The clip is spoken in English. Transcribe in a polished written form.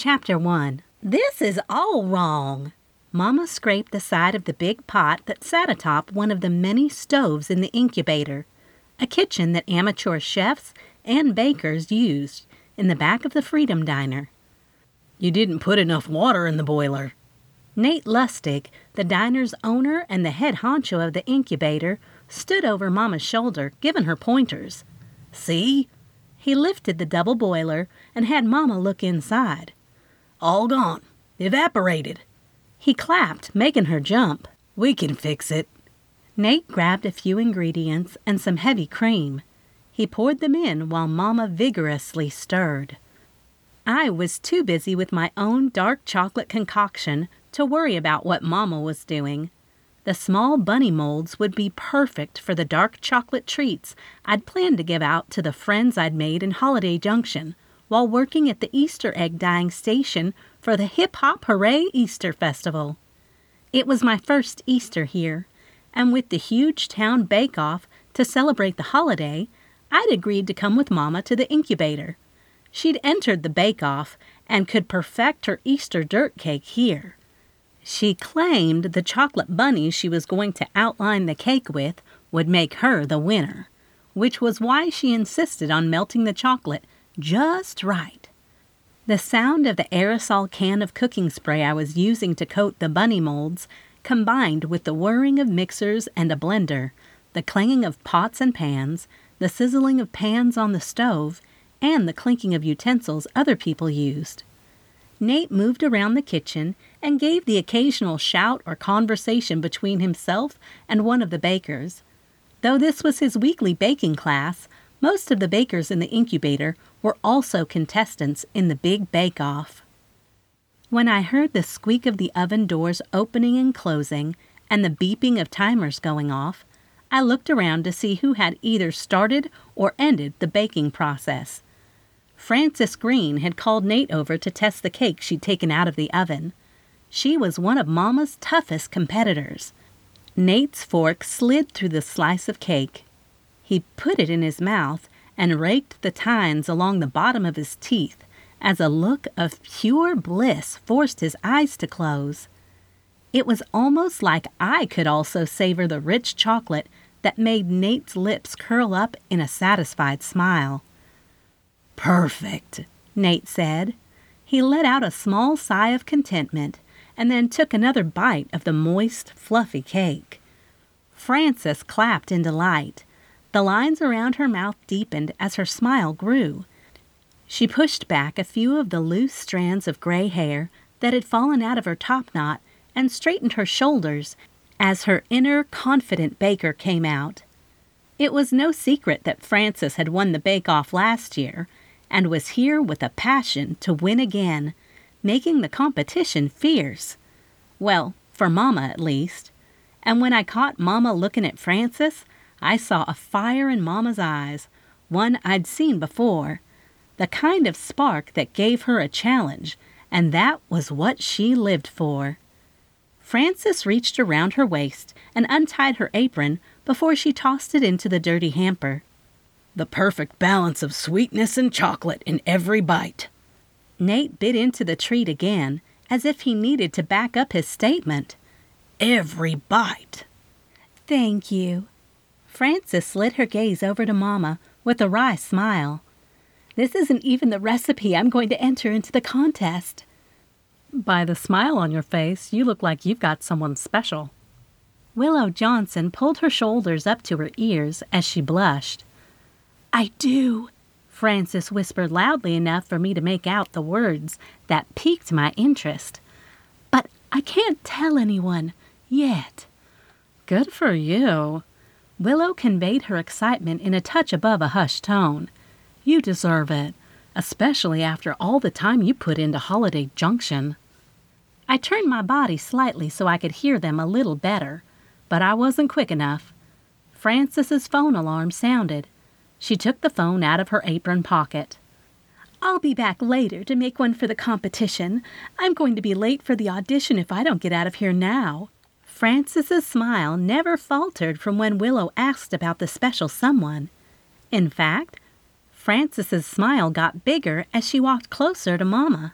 Chapter 1. This is all wrong. Mama scraped the side of the big pot that sat atop one of the many stoves in the incubator, a kitchen that amateur chefs and bakers used in the back of the Freedom Diner. You didn't put enough water in the boiler. Nate Lustig, the diner's owner and the head honcho of the incubator, stood over Mama's shoulder, giving her pointers. See? He lifted the double boiler and had Mama look inside. All gone. Evaporated. He clapped, making her jump. We can fix it. Nate grabbed a few ingredients and some heavy cream. He poured them in while Mama vigorously stirred. I was too busy with my own dark chocolate concoction to worry about what Mama was doing. The small bunny molds would be perfect for the dark chocolate treats I'd planned to give out to the friends I'd made in Holiday Junction while working at the Easter egg dyeing station for the Hip Hop Hooray Easter Festival. It was my first Easter here, and with the huge town bake-off to celebrate the holiday, I'd agreed to come with Mama to the incubator. She'd entered the bake-off and could perfect her Easter dirt cake here. She claimed the chocolate bunnies she was going to outline the cake with would make her the winner, which was why she insisted on melting the chocolate just right. The sound of the aerosol can of cooking spray I was using to coat the bunny molds, combined with the whirring of mixers and a blender, the clanging of pots and pans, the sizzling of pans on the stove, and the clinking of utensils other people used. Nate moved around the kitchen and gave the occasional shout or conversation between himself and one of the bakers. Though this was his weekly baking class, most of the bakers in the incubator were also contestants in the big bake-off. When I heard the squeak of the oven doors opening and closing and the beeping of timers going off, I looked around to see who had either started or ended the baking process. Frances Green had called Nate over to test the cake she'd taken out of the oven. She was one of Mama's toughest competitors. Nate's fork slid through the slice of cake. He put it in his mouth and raked the tines along the bottom of his teeth as a look of pure bliss forced his eyes to close. It was almost like I could also savor the rich chocolate that made Nate's lips curl up in a satisfied smile. Perfect, Nate said. He let out a small sigh of contentment and then took another bite of the moist, fluffy cake. Frances clapped in delight. The lines around her mouth deepened as her smile grew. She pushed back a few of the loose strands of gray hair that had fallen out of her topknot and straightened her shoulders as her inner, confident baker came out. It was no secret that Frances had won the bake-off last year and was here with a passion to win again, making the competition fierce. Well, for Mama at least. And when I caught Mama looking at Frances, I saw a fire in Mama's eyes, one I'd seen before, the kind of spark that gave her a challenge, and that was what she lived for. Frances reached around her waist and untied her apron before she tossed it into the dirty hamper. The perfect balance of sweetness and chocolate in every bite. Nate bit into the treat again, as if he needed to back up his statement. Every bite. Thank you. Frances slid her gaze over to Mama with a wry smile. This isn't even the recipe I'm going to enter into the contest. By the smile on your face, you look like you've got someone special. Willow Johnson pulled her shoulders up to her ears as she blushed. I do, Frances whispered loudly enough for me to make out the words that piqued my interest. But I can't tell anyone yet. Good for you. Willow conveyed her excitement in a touch above a hushed tone. You deserve it, especially after all the time you put into Holiday Junction. I turned my body slightly so I could hear them a little better, but I wasn't quick enough. Frances's phone alarm sounded. She took the phone out of her apron pocket. I'll be back later to make one for the competition. I'm going to be late for the audition if I don't get out of here now. Frances's smile never faltered from when Willow asked about the special someone. In fact, Frances's smile got bigger as she walked closer to Mama.